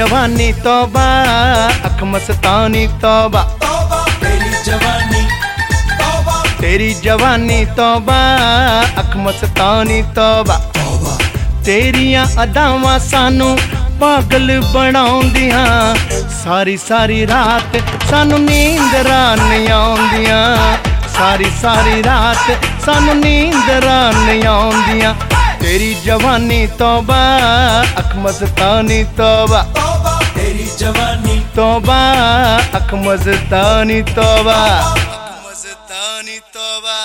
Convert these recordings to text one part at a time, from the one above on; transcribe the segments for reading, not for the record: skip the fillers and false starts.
जवानी तौबा, अख मस्तानी तौबा, तेरी जवानी तौबा, तेरी जवानी तौबा, अख मस्तानी तौबा। तेरियां अदावां सानू पागल बनाउंदियां, सारी सारी रात सानू नींदरां नहीं आउंदियां, सारी सारी रात सानू नींदरां नहीं आउंदियां। तेरी जवानी तौबा, अख मस्तानी तौबा, तेरी जवानी तौबा, अख मस्तानी तौबा, मस्तानी तौबा।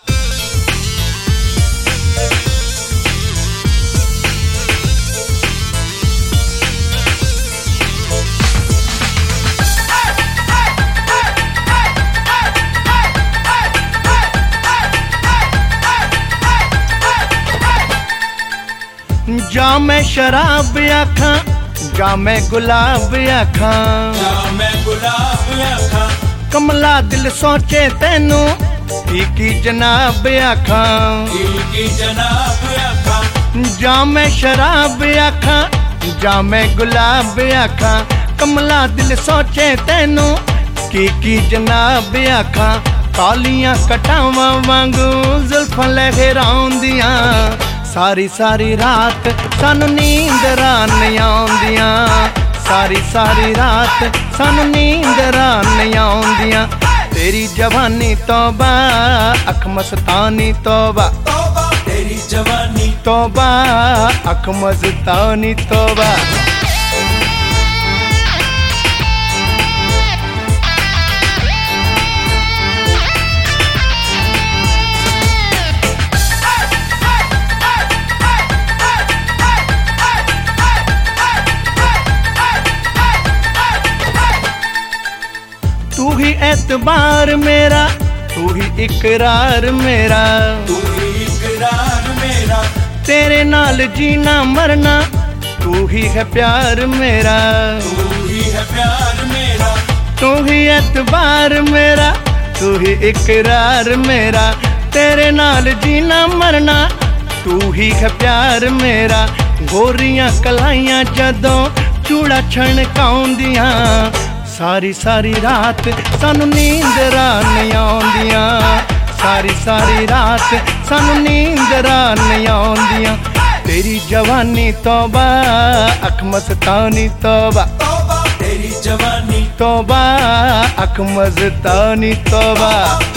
जा मैं शराब आखां, जा मैं गुलाब आखां, जा मैं गुलाब आखां, कमला दिल सोचे तेनू की जनाब आखां, की जनाब आखां। जा मैं शराब आखां, जा मैं गुलाब आखां, कमला दिल सोचे तेनू की जनाब आखां। कालियां कटावां वांगू जुल्फां लहराउंदियां, सारी सारी रात सानू नींदरां नहीं आउंदियां, सारी सारी रात सानू नींदरां नहीं आउंदियां। तेरी जवानी तौबा, अख मस्तानी तौबा, तेरी जवानी तौबा, अख मस्तानी तौबा। तू ही एतबार मेरा, तू ही इकरार मेरा, तू ही इकरार मेरा, तेरे नाल जीना मरना तू ही है प्यार मेरा, तू ही है प्यार मेरा। तू ही एतबार मेरा, तू ही इकरार मेरा, तेरे नाल जीना मरना तू ही है प्यार मेरा। गोरियां कलाइयां जदों चूड़ा छणकाउंदियां, सारी सारी रात सानू नींदरां नहीं आउंदियां, सारी सारी रात सानू नींदरां नहीं आउंदियां। तेरी जवानी तौबा, अख मस्तानी तौबा, तेरी जवानी तौबा, अख मस्तानी तौबा।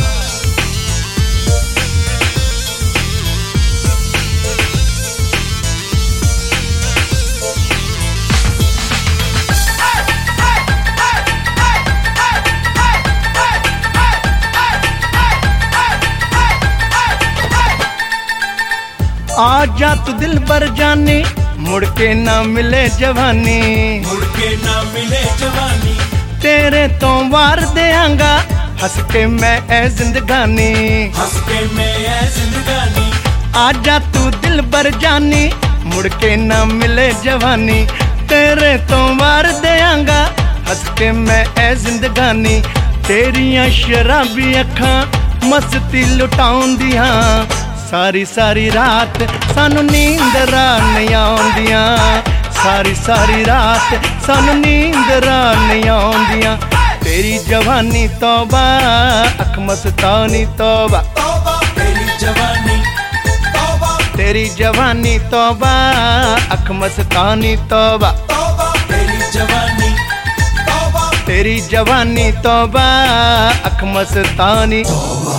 आजा तू दिल बर जानी, मुड़ के ना मिले जवानी, मुड़ के ना मिले जवानी। तेरे तो वार देंगा हंस के मैं ऐ जिंदगानी, हंस के मैं ऐ जिंदगानी। आजा तू दिल बर जानी, मुड़ के ना मिले जवानी, तेरे तो वार देंगा हंस के मैं ऐ जिंदगानी। तेरियां शराबी अखां मस्ती लुटाउंदियां, सारी सारी रात सानू नींदरां नहीं आउंदियां, सारी सारी रात सानू नींदरां नहीं आउंदियां। तेरी जवानी तौबा, अख मस्तानी तौबा, तेरी जवानी तौबा, तेरी जवानी तौबा, अख मस्तानी तौबा, तेरी जवानी तौबा, तेरी जवानी तौबा, अख मस्तानी तौबा।